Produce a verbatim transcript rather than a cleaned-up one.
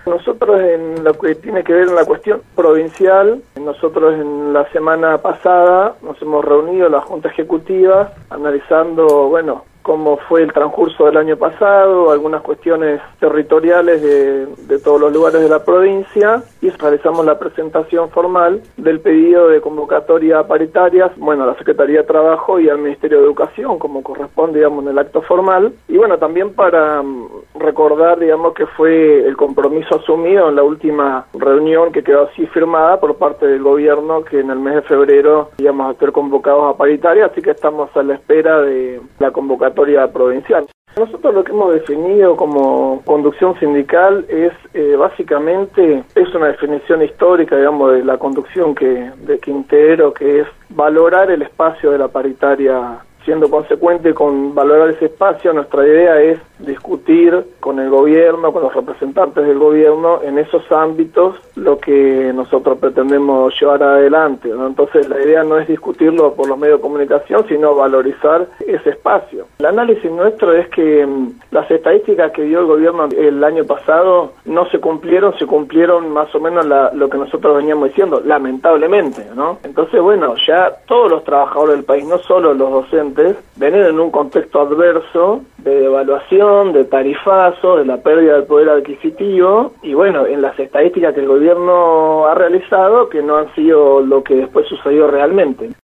Nosotros en lo que tiene que ver en la cuestión provincial, nosotros en la semana pasada nos hemos reunido la Junta Ejecutiva analizando, bueno, cómo fue el transcurso del año pasado, algunas cuestiones territoriales de, de todos los lugares de la provincia, y realizamos la presentación formal del pedido de convocatoria paritarias, bueno, a la Secretaría de Trabajo y al Ministerio de Educación, como corresponde, digamos, en el acto formal, y bueno, también para recordar, digamos, que fue el compromiso asumido en la última reunión que quedó así firmada por parte del gobierno, que en el mes de febrero íbamos a ser convocados a paritaria, así que estamos a la espera de la convocatoria provincial. Nosotros lo que hemos definido como conducción sindical es eh, básicamente, es una definición histórica, digamos, de la conducción que de Quintero, que es valorar el espacio de la paritaria. Siendo consecuente con valorar ese espacio, nuestra idea es discutir con el gobierno, con los representantes del gobierno, en esos ámbitos lo que nosotros pretendemos llevar adelante, ¿no? Entonces la idea no es discutirlo por los medios de comunicación, sino valorizar ese espacio. El análisis nuestro es que mmm, las estadísticas que dio el gobierno el año pasado no se cumplieron, se cumplieron más o menos la, lo que nosotros veníamos diciendo, lamentablemente, ¿no? Entonces, bueno, ya todos los trabajadores del país, no solo los docentes, venir en un contexto adverso de devaluación, de tarifazo, de la pérdida del poder adquisitivo, y bueno, en las estadísticas que el gobierno ha realizado, que no han sido lo que después sucedió realmente.